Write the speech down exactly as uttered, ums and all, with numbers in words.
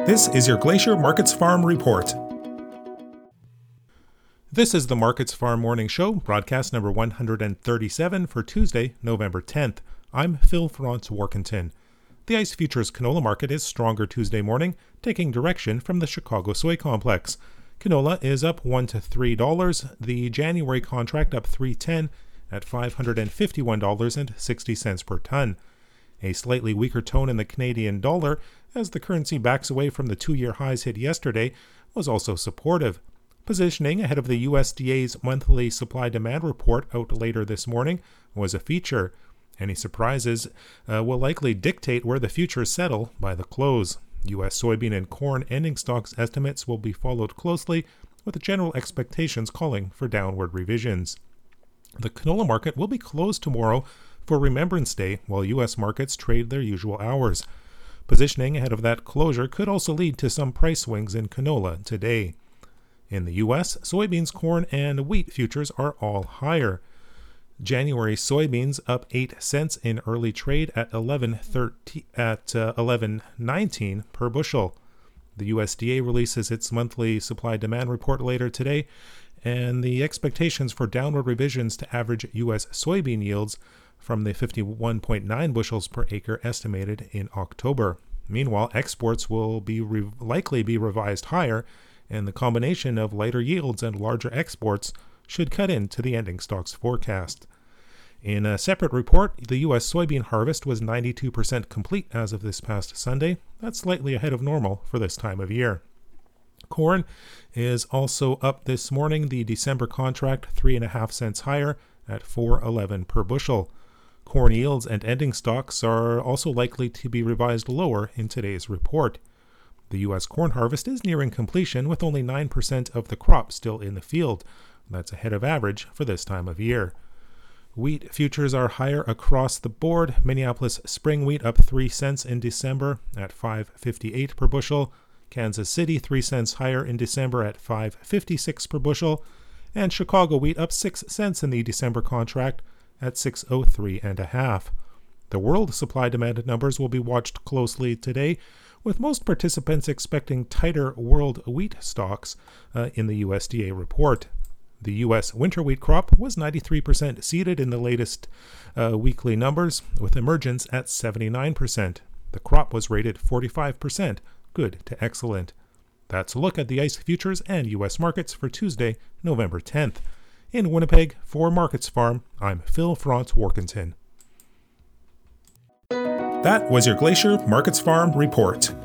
This is your Glacier Markets Farm Report. This is the Markets Farm Morning Show, broadcast number one hundred thirty-seven for Tuesday, November tenth. I'm Phil Franz-Warkentin. The ICE Futures canola market is stronger Tuesday morning, taking direction from the Chicago Soy Complex. Canola is up one to three dollars, the January contract up three dollars and ten cents at five hundred fifty-one dollars and sixty cents per ton. A slightly weaker tone in the Canadian dollar, as the currency backs away from the two-year highs hit yesterday, was also supportive. Positioning ahead of the U S D A's monthly supply-demand report out later this morning was a feature. Any surprises uh, will likely dictate where the futures settle by the close. U S soybean and corn ending stocks estimates will be followed closely, with the general expectations calling for downward revisions. The canola market will be closed tomorrow for Remembrance Day, while U S markets trade their usual hours. Positioning ahead of that closure could also lead to some price swings in canola today. In the U S, soybeans, corn, and wheat futures are all higher. January soybeans up eight cents in early trade at eleven thirteen at uh, eleven nineteen per bushel. The U S D A releases its monthly supply-demand report later today, and the expectations for downward revisions to average U S soybean yields from the fifty-one point nine bushels per acre estimated in October. Meanwhile, exports will be re- likely be revised higher, and the combination of lighter yields and larger exports should cut into the ending stocks forecast. In a separate report, the U S soybean harvest was ninety-two percent complete as of this past Sunday. That's slightly ahead of normal for this time of year. Corn is also up this morning. The December contract three and a half cents higher at four eleven per bushel. Corn yields and ending stocks are also likely to be revised lower in today's report. The U S corn harvest is nearing completion, with only nine percent of the crop still in the field. That's ahead of average for this time of year. Wheat futures are higher across the board. Minneapolis spring wheat up three cents in December at five fifty-eight per bushel. Kansas City three cents higher in December at five fifty-six per bushel. And Chicago wheat up six cents in the December contract at six oh three and a half. The world supply-demand numbers will be watched closely today, with most participants expecting tighter world wheat stocks uh, in the U S D A report. The U S winter wheat crop was ninety-three percent seeded in the latest uh, weekly numbers, with emergence at seventy-nine percent. The crop was rated forty-five percent, good to excellent. That's a look at the ICE futures and U S markets for Tuesday, November tenth. In Winnipeg, for Markets Farm, I'm Phil Franz-Warkentin. That was your Glacier Markets Farm Report.